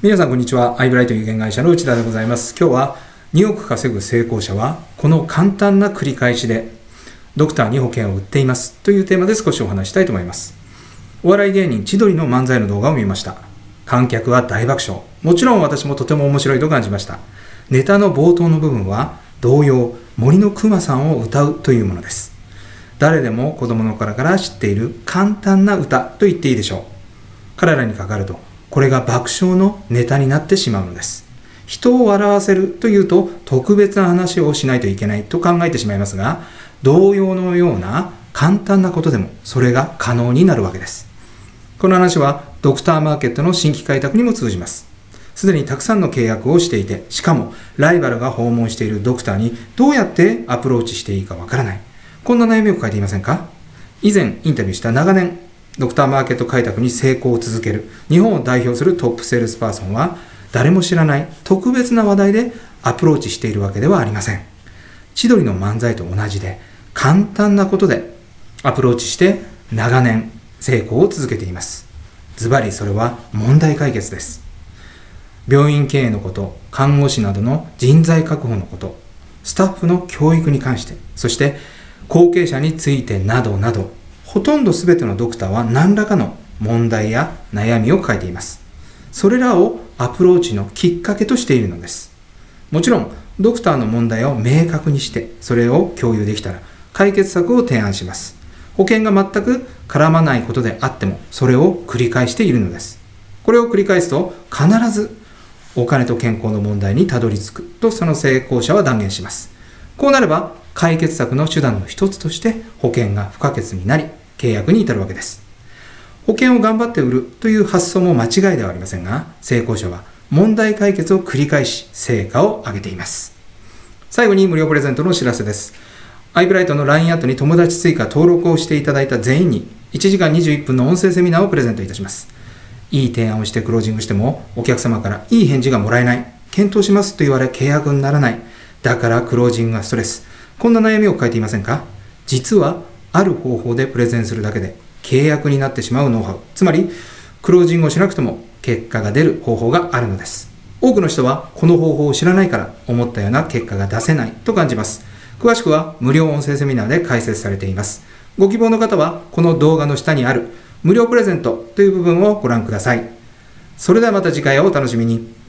皆さんこんにちは。アイブライト有限会社の内田でございます。今日は2億稼ぐ成功者はこの簡単な繰り返しでドクターに保険を売っていますというテーマで少しお話したいと思います。お笑い芸人千鳥の漫才の動画を見ました。観客は大爆笑。もちろん私もとても面白いと感じました。ネタの冒頭の部分は童謡森のくまさんを歌うというものです。誰でも子供の頃から知っている簡単な歌と言っていいでしょう。彼らにかかるとこれが爆笑のネタになってしまうのです。人を笑わせるというと特別な話をしないといけないと考えてしまいますが、童謡のような簡単なことでもそれが可能になるわけです。この話はドクターマーケットの新規開拓にも通じます。すでにたくさんの契約をしていて、しかもライバルが訪問しているドクターにどうやってアプローチしていいかわからない。こんな悩みを抱えていませんか？以前インタビューした長年ドクターマーケット開拓に成功を続ける日本を代表するトップセールスパーソンは、誰も知らない特別な話題でアプローチしているわけではありません。千鳥の漫才と同じで簡単なことでアプローチして長年成功を続けています。ズバリそれは問題解決です。病院経営のこと、看護師などの人材確保のこと、スタッフの教育に関して、そして後継者についてなどなど、ほとんど全てのドクターは何らかの問題や悩みを抱えています。それらをアプローチのきっかけとしているのです。もちろんドクターの問題を明確にしてそれを共有できたら解決策を提案します。保険が全く絡まないことであってもそれを繰り返しているのです。これを繰り返すと必ずお金と健康の問題にたどり着くとその成功者は断言します。こうなれば解決策の手段の一つとして保険が不可欠になり契約に至るわけです。保険を頑張って売るという発想も間違いではありませんが、成功者は問題解決を繰り返し成果を上げています。最後に無料プレゼントのお知らせです。アイブライトの LINE アットに友達追加登録をしていただいた全員に1時間21分の音声セミナーをプレゼントいたします。いい提案をしてクロージングしてもお客様からいい返事がもらえない、検討しますと言われ契約にならない、だからクロージングがストレス、こんな悩みを抱えていませんか？実はある方法でプレゼンするだけで契約になってしまうノウハウ、つまりクロージングをしなくても結果が出る方法があるのです。多くの人はこの方法を知らないから思ったような結果が出せないと感じます。詳しくは無料音声セミナーで解説されています。ご希望の方はこの動画の下にある無料プレゼントという部分をご覧ください。それではまた次回をお楽しみに。